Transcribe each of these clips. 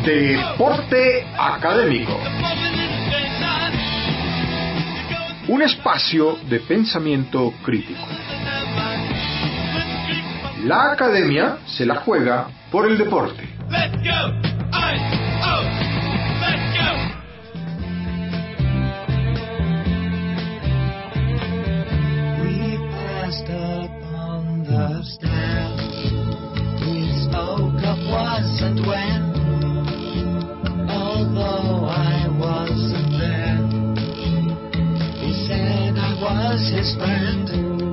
Deporte Académico. Un espacio de pensamiento crítico. La academia se la juega por el deporte. His friend,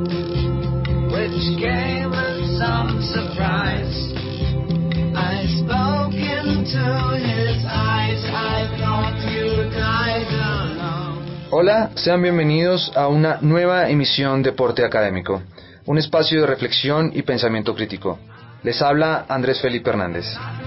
which came as some surprise. I spoke into his eyes. I thought you died alone. Hola, sean bienvenidos a una nueva emisión de Deporte Académico, un espacio de reflexión y pensamiento crítico. Les habla Andrés Felipe Hernández.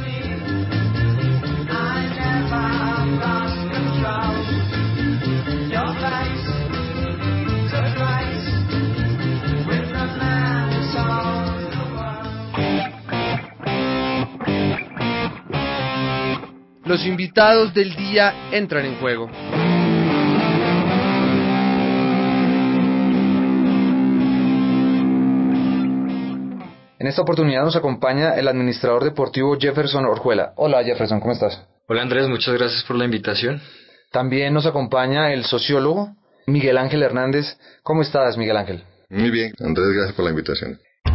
Los invitados del día entran en juego. En esta oportunidad nos acompaña el administrador deportivo Jefferson Orjuela. Hola Jefferson, ¿cómo estás? Hola Andrés, muchas gracias por la invitación. También nos acompaña el sociólogo Miguel Ángel Hernández. ¿Cómo estás, Miguel Ángel? Muy bien, Andrés, gracias por la invitación.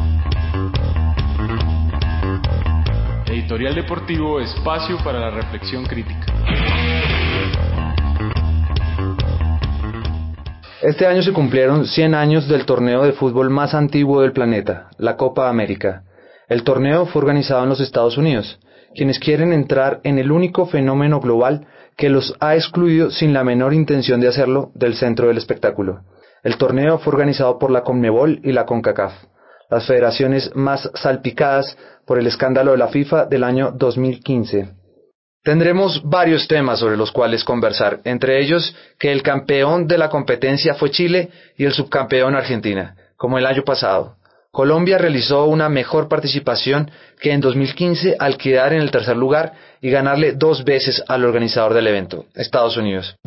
Editorial Deportivo, espacio para la reflexión crítica. Este año se cumplieron 100 años del torneo de fútbol más antiguo del planeta, la Copa América. El torneo fue organizado en los Estados Unidos, quienes quieren entrar en el único fenómeno global que los ha excluido sin la menor intención de hacerlo del centro del espectáculo. El torneo fue organizado por la CONMEBOL y la CONCACAF, las federaciones más salpicadas por el escándalo de la FIFA del año 2015. Tendremos varios temas sobre los cuales conversar, entre ellos que el campeón de la competencia fue Chile y el subcampeón Argentina, como el año pasado. Colombia realizó una mejor participación que en 2015 al quedar en el tercer lugar y ganarle 2 veces al organizador del evento, Estados Unidos.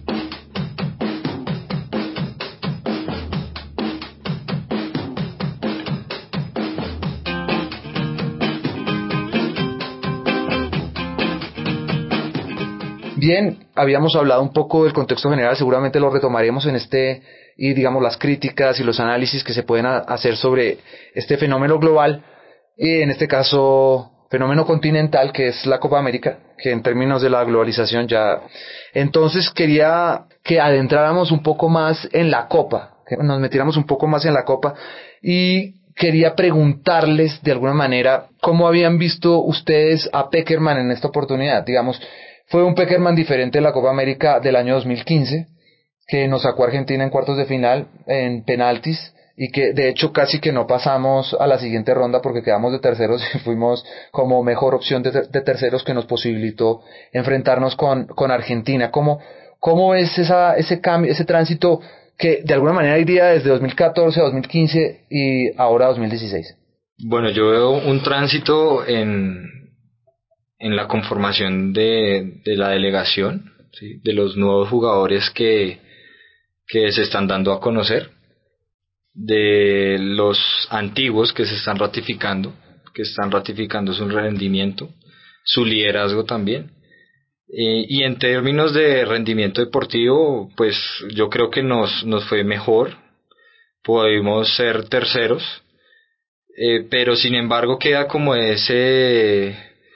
Bien, habíamos hablado un poco del contexto general, seguramente lo retomaremos en y digamos las críticas y los análisis que se pueden hacer sobre este fenómeno global, y en este caso fenómeno continental, que es la Copa América, que en términos de la globalización ya... Entonces quería que adentráramos un poco más en la Copa, que nos metiéramos un poco más en la Copa, y quería preguntarles de alguna manera cómo habían visto ustedes a Pekerman en esta oportunidad, digamos. Fue un Pekerman diferente de la Copa América del año 2015, que nos sacó a Argentina en cuartos de final, en penaltis, y que de hecho casi que no pasamos a la siguiente ronda porque quedamos de terceros y fuimos como mejor opción de terceros, que nos posibilitó enfrentarnos con Argentina. ¿Cómo es ese cambio, ese tránsito que de alguna manera iría desde 2014 a 2015 y ahora a 2016? Bueno, yo veo un tránsito en la conformación de la delegación, ¿sí? De los nuevos jugadores que se están dando a conocer, de los antiguos que se están ratificando su rendimiento, su liderazgo también, y en términos de rendimiento deportivo, pues yo creo que nos fue mejor, pudimos ser terceros, pero sin embargo queda como ese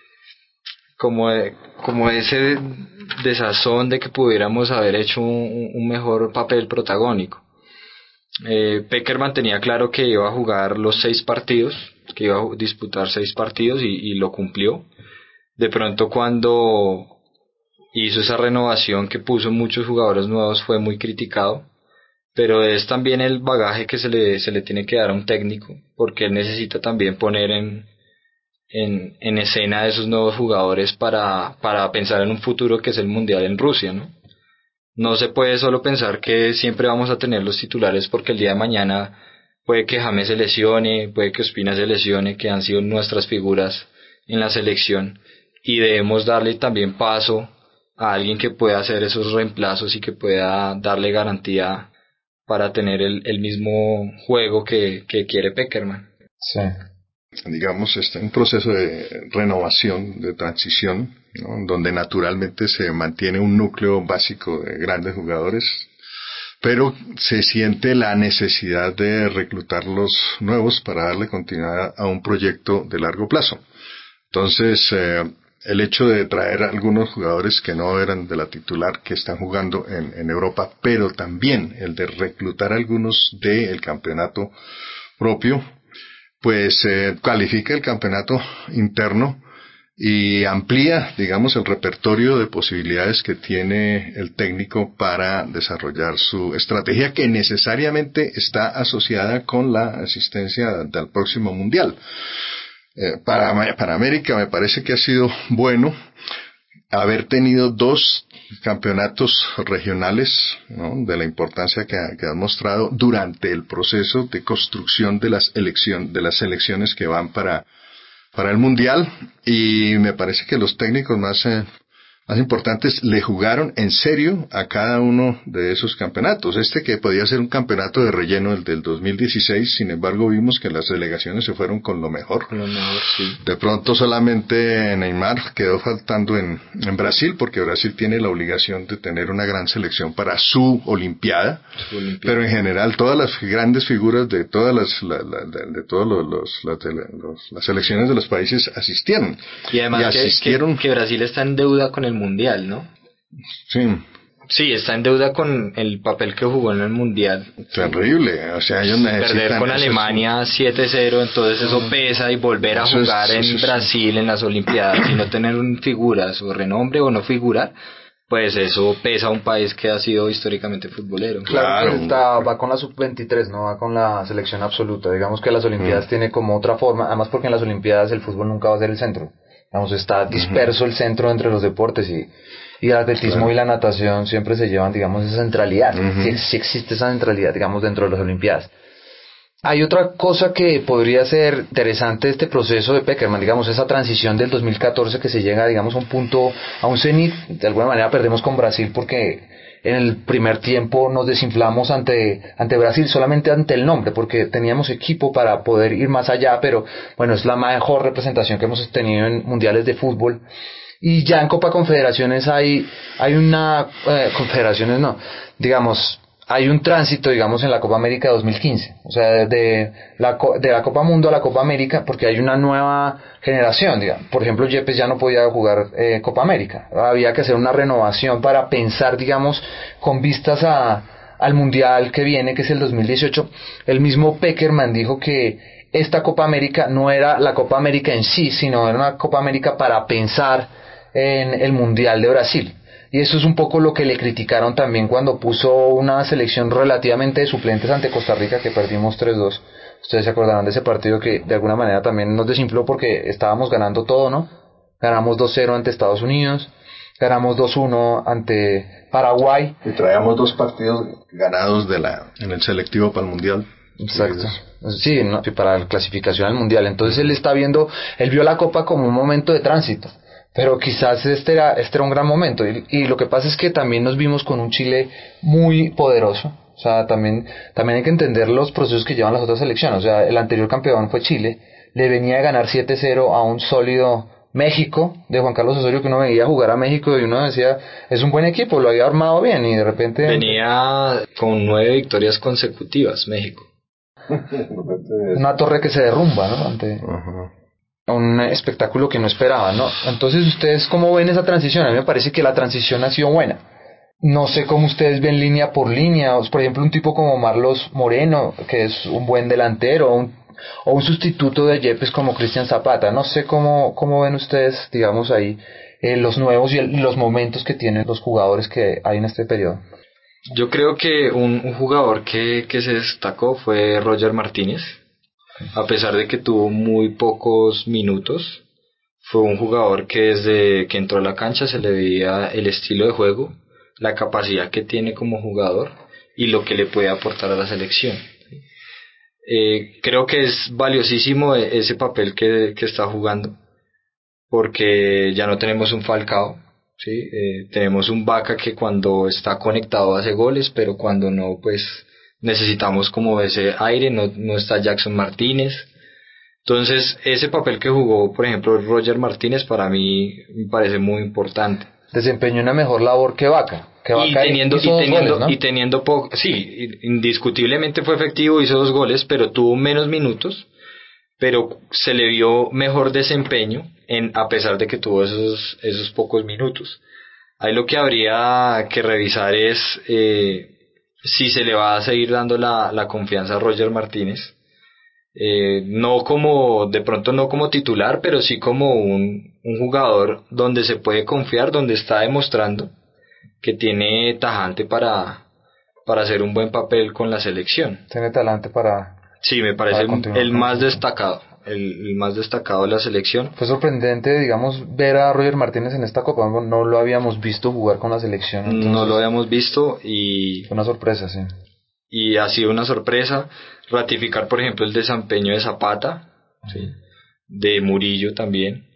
desazón de que pudiéramos haber hecho un mejor papel protagónico. Pekerman tenía claro que iba a jugar los 6 partidos, que iba a disputar 6 partidos y lo cumplió. De pronto cuando hizo esa renovación que puso muchos jugadores nuevos fue muy criticado, pero es también el bagaje que se le tiene que dar a un técnico, porque él necesita también poner en escena a esos nuevos jugadores para pensar en un futuro que es el Mundial en Rusia, ¿no? No se puede solo pensar que siempre vamos a tener los titulares, porque el día de mañana puede que James se lesione, puede que Ospina se lesione, que han sido nuestras figuras en la selección, y debemos darle también paso a alguien que pueda hacer esos reemplazos y que pueda darle garantía para tener el mismo juego que quiere Pekerman. Sí. Digamos, está en un proceso de renovación, de transición, ¿no? Donde naturalmente se mantiene un núcleo básico de grandes jugadores, pero se siente la necesidad de reclutar los nuevos para darle continuidad a un proyecto de largo plazo. Entonces, el hecho de traer a algunos jugadores que no eran de la titular, que están jugando en Europa, pero también el de reclutar a algunos del campeonato propio, pues califica el campeonato interno y amplía, digamos, el repertorio de posibilidades que tiene el técnico para desarrollar su estrategia, que necesariamente está asociada con la asistencia al próximo mundial. Para América me parece que ha sido bueno haber tenido 2 campeonatos regionales, ¿no? De la importancia que han mostrado durante el proceso de construcción de las selecciones que van para el mundial, y me parece que los técnicos más importantes le jugaron en serio a cada uno de esos campeonatos. Que podía ser un campeonato de relleno, el del 2016, sin embargo vimos que las delegaciones se fueron con lo mejor. Sí. De pronto solamente Neymar quedó faltando en Brasil, porque Brasil tiene la obligación de tener una gran selección para su Olimpiada. Pero en general todas las grandes figuras de todas las selecciones de los países asistieron. Y además que Brasil está en deuda con el Mundial, ¿no? Sí, está en deuda con el papel que jugó en el Mundial. Terrible, o sea, ellos necesitan... Perder con Alemania 7-0, entonces eso pesa, y volver a jugar en Brasil en las Olimpiadas y no tener figuras o renombre o no figurar, pues eso pesa a un país que ha sido históricamente futbolero. Claro, va con la sub-23, no va con la selección absoluta. Digamos que las Olimpiadas tiene como otra forma, además porque en las Olimpiadas el fútbol nunca va a ser el centro. Digamos, está disperso el centro entre los deportes, y el atletismo y la natación siempre se llevan, digamos, esa centralidad. Sí existe esa centralidad, digamos, dentro de las Olimpiadas. Hay otra cosa que podría ser interesante de este proceso de Pekerman, digamos, esa transición del 2014 que se llega, digamos, a un punto, a un cenit. De alguna manera perdemos con Brasil porque en el primer tiempo nos desinflamos ante Brasil, solamente ante el nombre, porque teníamos equipo para poder ir más allá, pero bueno, es la mejor representación que hemos tenido en mundiales de fútbol. Y ya en Copa Confederaciones hay hay un tránsito, digamos, en la Copa América 2015, o sea, de la Copa Mundo a la Copa América, porque hay una nueva generación, digamos. Por ejemplo, Yepes ya no podía jugar Copa América, había que hacer una renovación para pensar, digamos, con vistas al Mundial que viene, que es el 2018. El mismo Pekerman dijo que esta Copa América no era la Copa América en sí, sino era una Copa América para pensar en el Mundial de Brasil. Y eso es un poco lo que le criticaron también cuando puso una selección relativamente de suplentes ante Costa Rica, que perdimos 3-2. Ustedes se acordarán de ese partido que de alguna manera también nos desinfló porque estábamos ganando todo, ¿no? Ganamos 2-0 ante Estados Unidos, ganamos 2-1 ante Paraguay. Y traíamos 2 partidos ganados en el selectivo para el Mundial. Exacto. Sí, ¿no? Para la clasificación al Mundial. Entonces él vio la Copa como un momento de tránsito. Pero quizás este era un gran momento, y lo que pasa es que también nos vimos con un Chile muy poderoso. O sea, también hay que entender los procesos que llevan las otras selecciones. O sea, el anterior campeón fue Chile, le venía a ganar 7-0 a un sólido México de Juan Carlos Osorio, que uno veía jugar a México y uno decía, es un buen equipo, lo había armado bien, y de repente... Venía con 9 victorias consecutivas México. Una torre que se derrumba, ¿no? Un espectáculo que no esperaban, ¿no? Entonces, ¿ustedes cómo ven esa transición? A mí me parece que la transición ha sido buena. No sé cómo ustedes ven línea por línea. Por ejemplo, un tipo como Marlos Moreno, que es un buen delantero, o un sustituto de Yepes como Cristian Zapata. No sé cómo ven ustedes, digamos, ahí los nuevos y los momentos que tienen los jugadores que hay en este periodo. Yo creo que un jugador que se destacó fue Roger Martínez. A pesar de que tuvo muy pocos minutos, fue un jugador que desde que entró a la cancha se le veía el estilo de juego, la capacidad que tiene como jugador y lo que le puede aportar a la selección. Creo que es valiosísimo ese papel que está jugando. porque ya no tenemos un Falcao, ¿sí? Tenemos un Vaca que cuando está conectado hace goles, pero cuando no, pues necesitamos como ese aire, no está Jackson Martínez. Entonces, ese papel que jugó, por ejemplo, Roger Martínez, para mí me parece muy importante. Desempeñó una mejor labor que Vaca. Y teniendo poco, sí, indiscutiblemente fue efectivo, hizo 2 goles, pero tuvo menos minutos, pero se le vio mejor desempeño a pesar de que tuvo esos pocos minutos. Ahí lo que habría que revisar es si se le va a seguir dando la confianza a Roger Martínez, no como, de pronto no como titular, pero sí como un jugador donde se puede confiar, donde está demostrando que tiene tajante para hacer un buen papel con la selección. Tiene talante para... Sí, me parece el más destacado, el más destacado de la selección. Fue sorprendente, digamos, ver a Roger Martínez en esta Copa. No lo habíamos visto jugar con la selección. Entonces, no lo habíamos visto y... Fue una sorpresa, sí. Y ha sido una sorpresa ratificar, por ejemplo, el desempeño de Zapata, ¿sí? De Murillo también.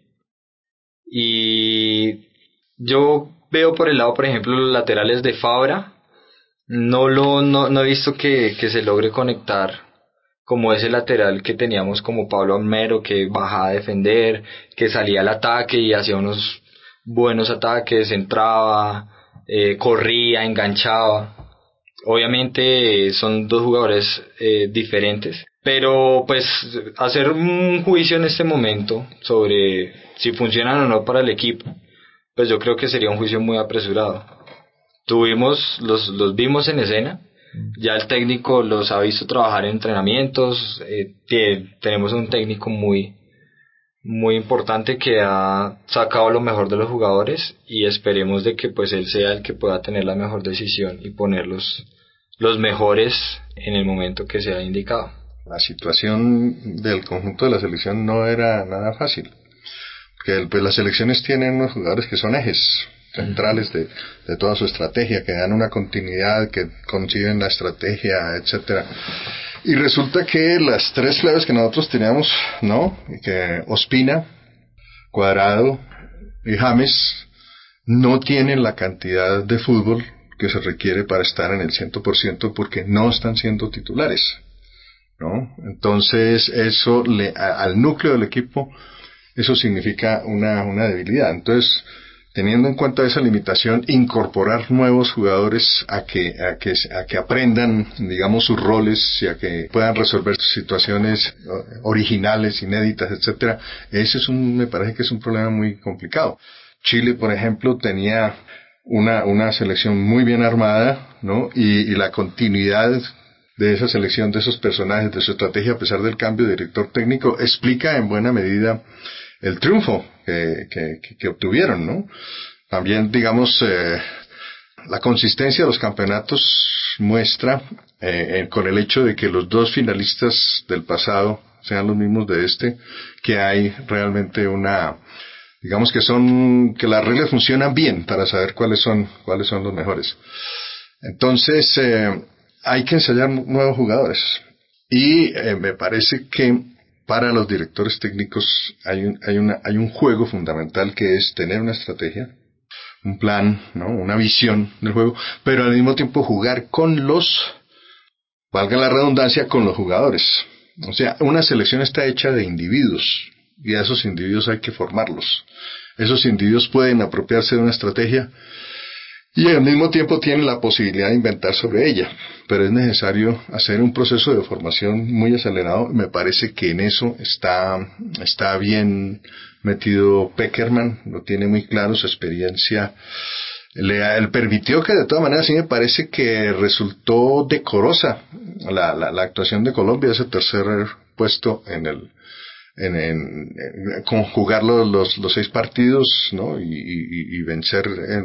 Y yo veo por el lado, por ejemplo, los laterales de Fabra. No he visto que se logre conectar como ese lateral que teníamos como Pablo Almero, que bajaba a defender, que salía al ataque y hacía unos buenos ataques, entraba, corría, enganchaba. Obviamente son 2 jugadores diferentes, pero pues hacer un juicio en este momento sobre si funcionan o no para el equipo, pues yo creo que sería un juicio muy apresurado. Los vimos en escena, ya el técnico los ha visto trabajar en entrenamientos, tenemos un técnico muy importante que ha sacado lo mejor de los jugadores y esperemos de que pues él sea el que pueda tener la mejor decisión y poner los mejores en el momento que sea indicado. La situación del conjunto de la selección no era nada fácil, porque pues las selecciones tienen unos jugadores que son ejes centrales de toda su estrategia, que dan una continuidad, que conciben la estrategia, etcétera. Y resulta que las 3 claves que nosotros teníamos, ¿no? Que Ospina, Cuadrado y James no tienen la cantidad de fútbol que se requiere para estar en el 100% porque no están siendo titulares, ¿no? Entonces eso al núcleo del equipo eso significa una debilidad. Entonces, teniendo en cuenta esa limitación, incorporar nuevos jugadores a que aprendan, digamos, sus roles y a que puedan resolver situaciones originales, inéditas, etcétera, me parece que es un problema muy complicado. Chile, por ejemplo, tenía una selección muy bien armada, ¿no? Y la continuidad de esa selección, de esos personajes, de su estrategia, a pesar del cambio de director técnico, explica en buena medida el triunfo que obtuvieron, ¿no? También, digamos, la consistencia de los campeonatos muestra, con el hecho de que los 2 finalistas del pasado sean los mismos de que hay realmente digamos que las reglas funcionan bien para saber cuáles son los mejores. Entonces, hay que ensayar nuevos jugadores. Y me parece que para los directores técnicos hay un juego fundamental que es tener una estrategia, un plan, ¿no? Una visión del juego, pero al mismo tiempo jugar valga la redundancia, con los jugadores. O sea, una selección está hecha de individuos y a esos individuos hay que formarlos. Esos individuos pueden apropiarse de una estrategia y al mismo tiempo tienen la posibilidad de inventar sobre ella, pero es necesario hacer un proceso de formación muy acelerado. Me parece que en eso está bien metido Pekerman, lo tiene muy claro, su experiencia le permitió que de todas maneras sí me parece que resultó decorosa la actuación de Colombia, ese tercer puesto en conjugar los 6 partidos, ¿no? Y vencer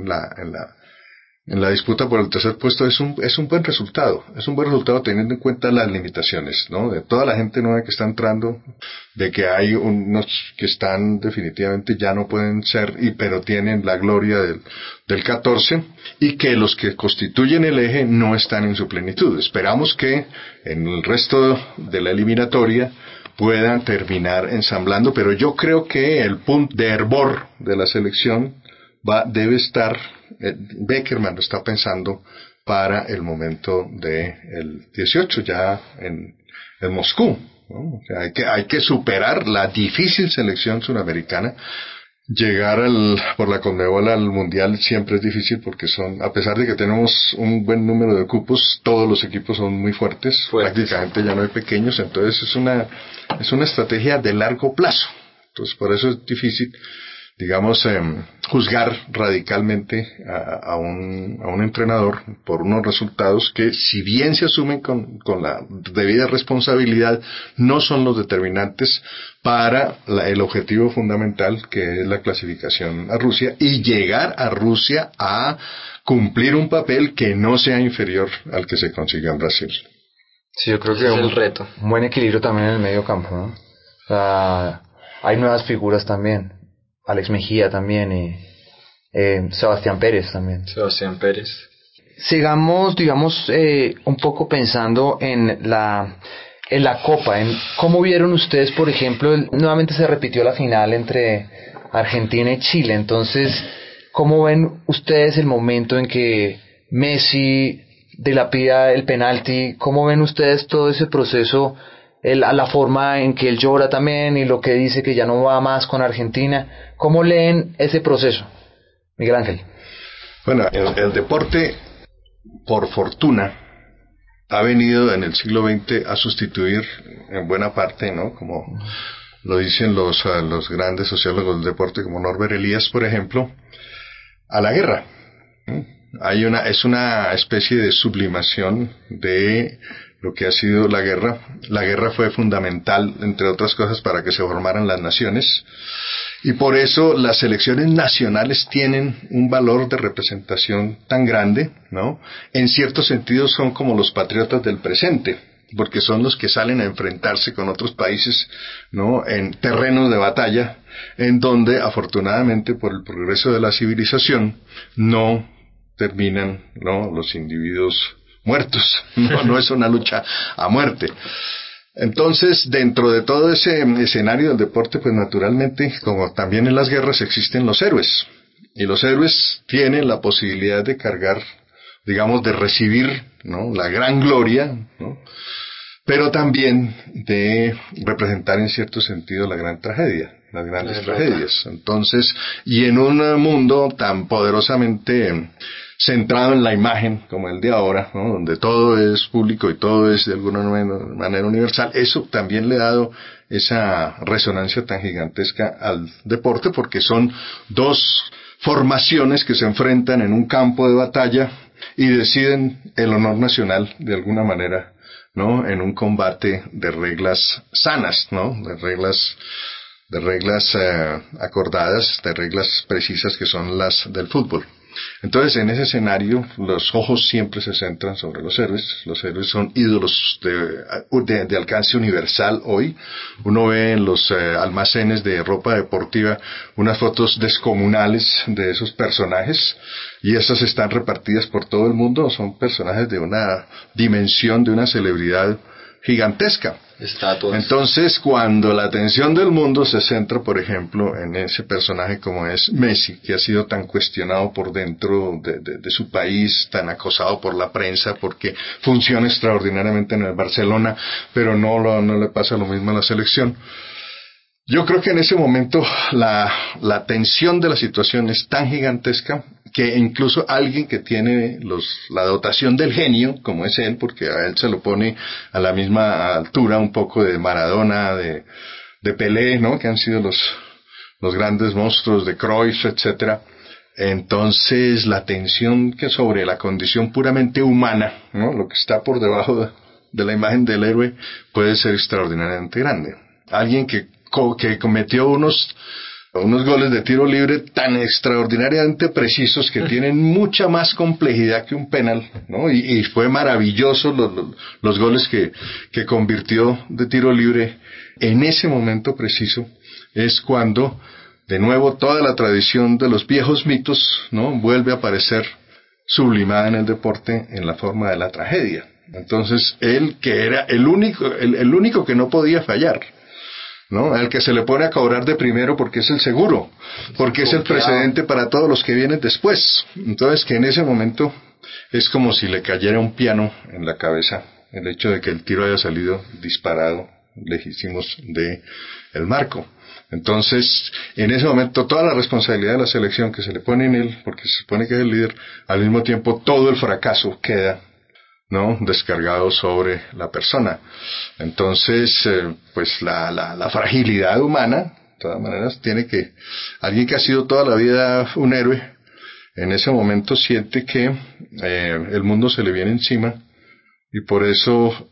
en la disputa por el tercer puesto es un buen resultado. Es un buen resultado teniendo en cuenta las limitaciones, ¿no? De toda la gente nueva que está entrando, de que hay unos que están definitivamente ya no pueden ser, pero tienen la gloria del 14, y que los que constituyen el eje no están en su plenitud. Esperamos que en el resto de la eliminatoria pueda terminar ensamblando, pero yo creo que el punto de hervor de la selección debe estar, Beckerman lo está pensando para el momento del 18, ya en Moscú, ¿no? O sea, hay que superar la difícil selección suramericana. Llegar por la Conmebol al Mundial siempre es difícil porque a pesar de que tenemos un buen número de cupos, todos los equipos son muy fuertes. Prácticamente ya no hay pequeños, entonces es una estrategia de largo plazo. Entonces por eso es difícil, digamos, juzgar radicalmente a un entrenador por unos resultados que, si bien se asumen con la debida responsabilidad, no son los determinantes para el objetivo fundamental, que es la clasificación a Rusia, y llegar a Rusia a cumplir un papel que no sea inferior al que se consigue en Brasil. Sí, yo creo que es el reto. Un buen equilibrio también en el medio campo, ¿no? O sea, hay nuevas figuras también. Alex Mejía también y Sebastián Pérez también. Sebastián Pérez. Sigamos, digamos, un poco pensando en la Copa, en cómo vieron ustedes, por ejemplo, nuevamente se repitió la final entre Argentina y Chile. Entonces, ¿cómo ven ustedes el momento en que Messi dilapida el penalti? ¿Cómo ven ustedes todo ese proceso? La forma en que él llora también y lo que dice que ya no va más con Argentina. ¿Cómo leen ese proceso, Miguel Ángel? Bueno, el deporte, por fortuna, ha venido en el siglo XX a sustituir en buena parte, ¿no? Como lo dicen los grandes sociólogos del deporte, como Norbert Elias, por ejemplo, a la guerra. Es una especie de sublimación de lo que ha sido la guerra. La guerra fue fundamental, entre otras cosas, para que se formaran las naciones, y por eso las selecciones nacionales tienen un valor de representación tan grande, ¿no? En cierto sentido son como los patriotas del presente, porque son los que salen a enfrentarse con otros países, ¿no? En terrenos de batalla, en donde afortunadamente por el progreso de la civilización no terminan, ¿no?, los individuos muertos. No es una lucha a muerte. Entonces, dentro de todo ese escenario del deporte, pues naturalmente, como también en las guerras, existen los héroes. Y los héroes tienen la posibilidad de cargar, digamos, de recibir, ¿no?, la gran gloria, ¿no?, pero también de representar en cierto sentido la gran tragedia, las grandes tragedias. Entonces, y en un mundo tan poderosamente centrado en la imagen como el de ahora, ¿no?, donde todo es público y todo es de alguna manera universal, eso también le ha dado esa resonancia tan gigantesca al deporte, porque son dos formaciones que se enfrentan en un campo de batalla y deciden el honor nacional de alguna manera, ¿no?, en un combate de reglas sanas, ¿no?, de reglas acordadas, de reglas precisas, que son las del fútbol. Entonces, en ese escenario, los ojos siempre se centran sobre los héroes. Los héroes son ídolos de alcance universal hoy. Uno ve en los almacenes de ropa deportiva unas fotos descomunales de esos personajes, y esas están repartidas por todo el mundo. Son personajes de una dimensión, de una celebridad gigantesca. Estatuas. Entonces, cuando la atención del mundo se centra, por ejemplo, en ese personaje como es Messi, que ha sido tan cuestionado por dentro de su país, tan acosado por la prensa, porque funciona extraordinariamente en el Barcelona, pero no le pasa lo mismo a la selección. Yo creo que en ese momento la tensión de la situación es tan gigantesca que incluso alguien que tiene la dotación del genio, como es él, porque a él se lo pone a la misma altura un poco de Maradona, de Pelé, ¿no?, que han sido los grandes monstruos, de Cruyff, etcétera. Entonces, la tensión que sobre la condición puramente humana, ¿no?, lo que está por debajo de la imagen del héroe, puede ser extraordinariamente grande. Alguien que cometió unos goles de tiro libre tan extraordinariamente precisos, que tienen mucha más complejidad que un penal, ¿no? Y fue maravilloso los goles que convirtió de tiro libre en ese momento preciso. Es cuando, de nuevo, toda la tradición de los viejos mitos, ¿no?, vuelve a aparecer sublimada en el deporte en la forma de la tragedia. Entonces, él, que era el único que no podía fallar, ¿no? Al que se le pone a cobrar de primero porque es el seguro, porque es el precedente para todos los que vienen después. Entonces, que en ese momento es como si le cayera un piano en la cabeza el hecho de que el tiro haya salido disparado, lejísimos de el marco. Entonces, en ese momento, toda la responsabilidad de la selección que se le pone en él, porque se supone que es el líder, al mismo tiempo todo el fracaso queda, ¿no?, descargado sobre la persona. Entonces, pues la fragilidad humana, de todas maneras, tiene que, alguien que ha sido toda la vida un héroe, en ese momento siente que el mundo se le viene encima y por eso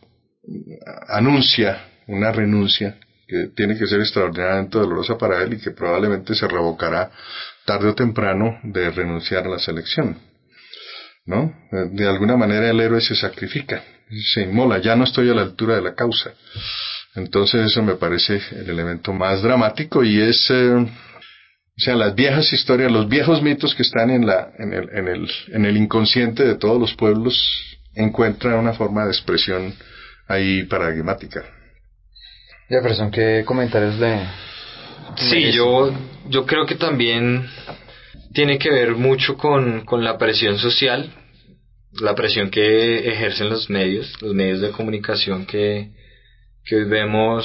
anuncia una renuncia que tiene que ser extraordinariamente dolorosa para él y que probablemente se revocará tarde o temprano de renunciar a la selección, ¿no? De alguna manera el héroe se sacrifica, se inmola, ya no estoy a la altura de la causa. Entonces eso me parece el elemento más dramático y es, o sea, las viejas historias, los viejos mitos que están en el inconsciente de todos los pueblos encuentran una forma de expresión ahí paradigmática. Jefferson, ¿qué comentarios le...? Sí, yo creo que también tiene que ver mucho con la presión social, la presión que ejercen los medios de comunicación que hoy vemos,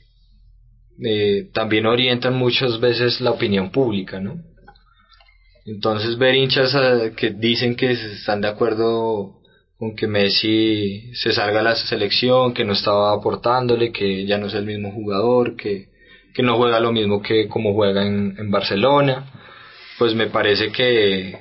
también orientan muchas veces la opinión pública, ¿no? Entonces ver hinchas que dicen que están de acuerdo con que Messi se salga a la selección, que no estaba aportándole, que ya no es el mismo jugador, que no juega lo mismo que como juega en Barcelona, pues me parece que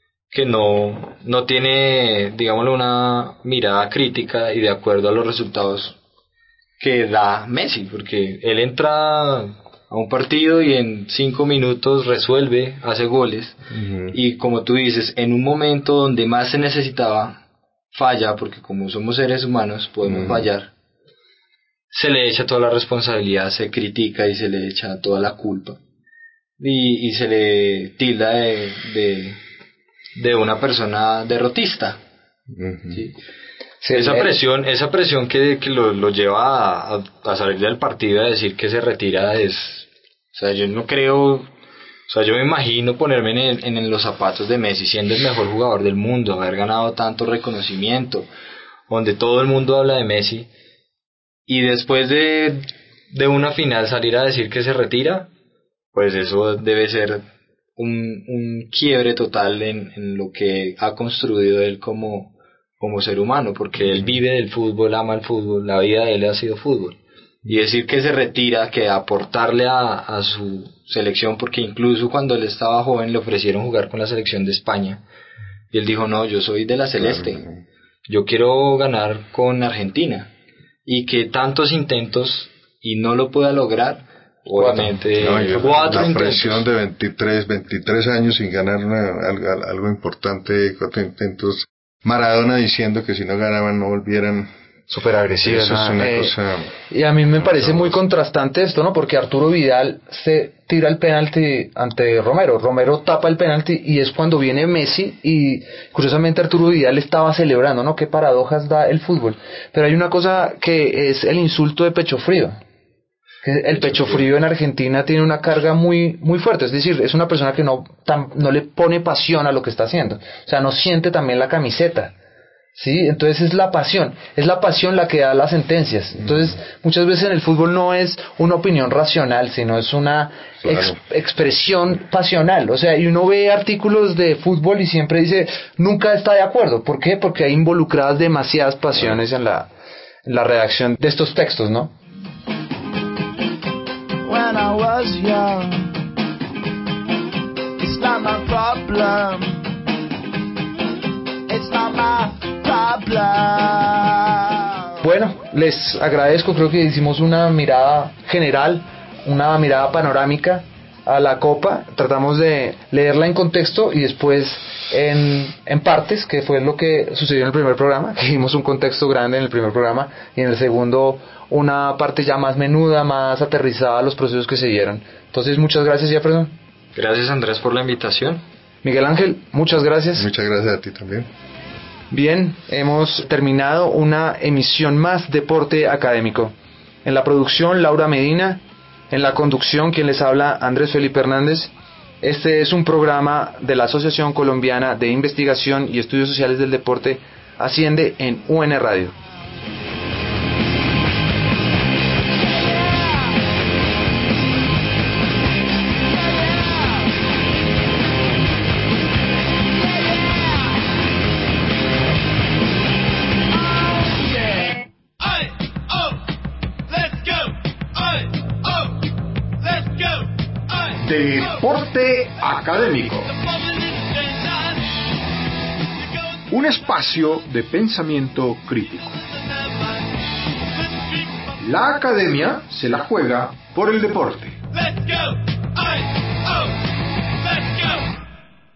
no tiene, digámoslo, una mirada crítica y de acuerdo a los resultados que da Messi, porque él entra a un partido y en 5 minutos resuelve, hace goles, y como tú dices, en un momento donde más se necesitaba, falla, porque como somos seres humanos podemos fallar, se le echa toda la responsabilidad, se critica y se le echa toda la culpa y se le tilda de una persona derrotista. ¿Sí? Sí, esa presión que lo lleva a salir del partido y a decir que se retira o sea, yo no creo, o sea, yo me imagino ponerme en los zapatos de Messi, siendo el mejor jugador del mundo, haber ganado tanto reconocimiento, donde todo el mundo habla de Messi, y después de una final salir a decir que se retira, pues eso debe ser un quiebre total en lo que ha construido él como ser humano, porque él vive del fútbol, ama el fútbol, la vida de él ha sido fútbol. Y decir que se retira, que aportarle a su selección, porque incluso cuando él estaba joven le ofrecieron jugar con la selección de España, y él dijo, no, yo soy de la celeste, yo quiero ganar con Argentina, y que tantos intentos y no lo pueda lograr, obviamente, cuatro la intentos. presión de 23 años sin ganar algo importante, 4 intentos, Maradona diciendo que si no ganaban no volvieran. Súper agresivo. Eso es una cosa. Y a mí me parece muy contrastante esto, ¿no? Porque Arturo Vidal se tira el penalti ante Romero. Romero tapa el penalti y es cuando viene Messi y curiosamente Arturo Vidal estaba celebrando, ¿no? Qué paradojas da el fútbol. Pero hay una cosa que es el insulto de pecho frío. El pecho frío en Argentina tiene una carga muy muy fuerte, es decir, es una persona que no le pone pasión a lo que está haciendo, o sea, no siente también la camiseta, ¿sí? Entonces es la pasión la que da las sentencias. Entonces muchas veces en el fútbol no es una opinión racional, sino es una expresión pasional, o sea, y uno ve artículos de fútbol y siempre dice, nunca está de acuerdo. ¿Por qué? Porque hay involucradas demasiadas pasiones en la redacción de estos textos, ¿no? When I was young, it's not my problem. It's not my problem. Bueno, les agradezco, creo que hicimos una mirada general, una mirada panorámica a la Copa, tratamos de leerla en contexto y después en partes, que fue lo que sucedió en el primer programa, que vimos un contexto grande en el primer programa y en el segundo una parte ya más menuda, más aterrizada a los procesos que se dieron. Entonces, muchas gracias, Jefferson. Gracias, Andrés, por la invitación. Miguel Ángel, muchas gracias. Muchas gracias a ti también. Bien, hemos terminado una emisión más Deporte Académico. En la producción, Laura Medina. En la conducción, quien les habla, Andrés Felipe Hernández. Este es un programa de la Asociación Colombiana de Investigación y Estudios Sociales del Deporte, Asciende, en UN Radio. Deporte Académico. Un espacio de pensamiento crítico. La academia se la juega por el deporte.